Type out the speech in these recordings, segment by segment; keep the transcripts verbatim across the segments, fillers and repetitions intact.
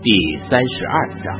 第三十二章。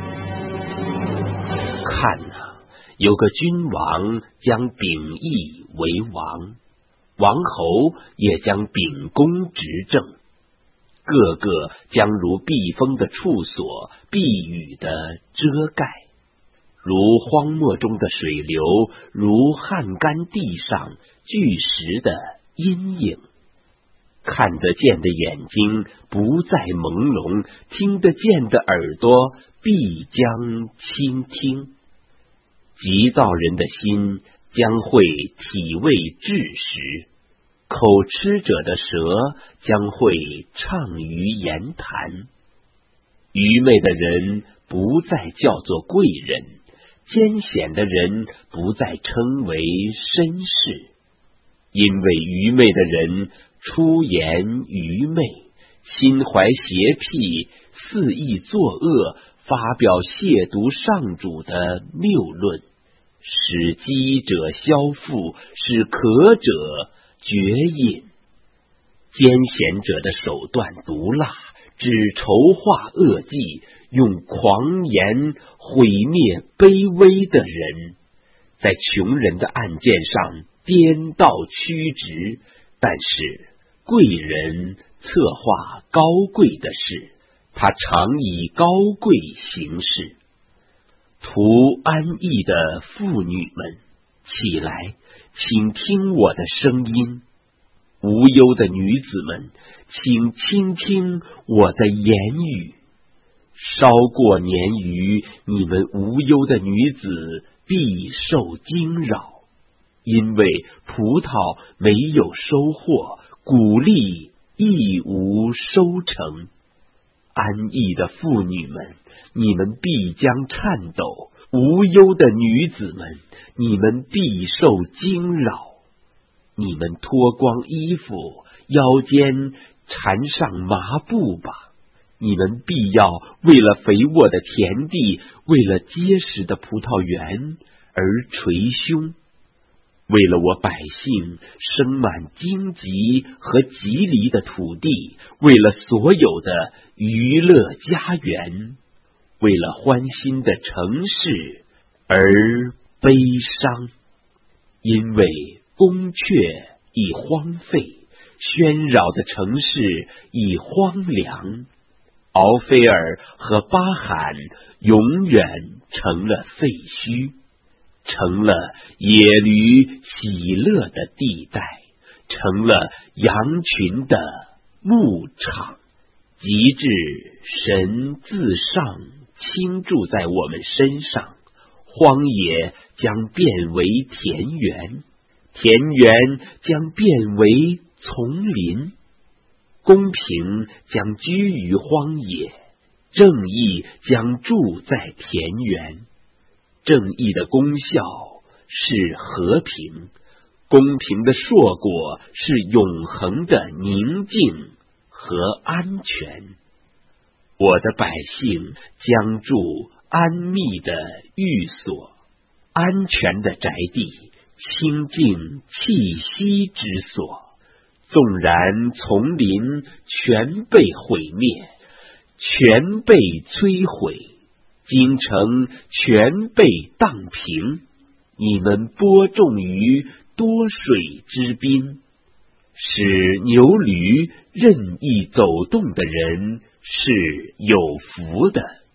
看哪、啊，有个君王将秉义为王，王侯也将秉公执政，个个将如避风的处所，避雨的遮盖，如荒漠中的水流，如旱干地上巨石的阴影。看得见的眼睛不再朦胧，听得见的耳朵必将倾听。急躁人的心将会体味智识，口吃者的舌将会畅于言谈。愚昧的人不再叫做贵人，艰险的人不再称为绅士，因为愚昧的人出言愚昧，心怀邪僻，肆意作恶，发表亵渎上主的谬论，使饥者消腹，使渴者绝饮。奸险者的手段毒辣，只筹划恶计，用狂言毁灭卑微的人，在穷人的案件上颠倒曲直，但是贵人策划高贵的事，他常以高贵行事。图安逸的妇女们，起来，请听我的声音；无忧的女子们，请倾听我的言语。稍过年余，你们无忧的女子必受惊扰，因为葡萄没有收获，谷粒亦无收成。安逸的妇女们，你们必将颤抖；无忧的女子们，你们必受惊扰。你们脱光衣服，腰间缠上麻布吧。你们必要为了肥沃的田地，为了结实的葡萄园而捶胸。为了我百姓生满荆棘和棘藜的土地，为了所有的娱乐家园，为了欢欣的城市而悲伤。因为宫阙已荒废，喧扰的城市已荒凉，敖菲尔和巴罕永远成了废墟，成了野驴喜乐的地带，成了羊群的牧场。及至神自上倾注在我们身上，荒野将变为田园，田园将变为丛林，公平将居于荒野，正义将住在田园。正义的功效是和平，公平的硕果是永恒的宁静和安全。我的百姓将住安谧的寓所，安全的宅地，清净气息之所。纵然丛林全被毁灭，全被摧毁，京城全被荡平，你们播种于多水之滨，使牛驴任意走动的人是有福的。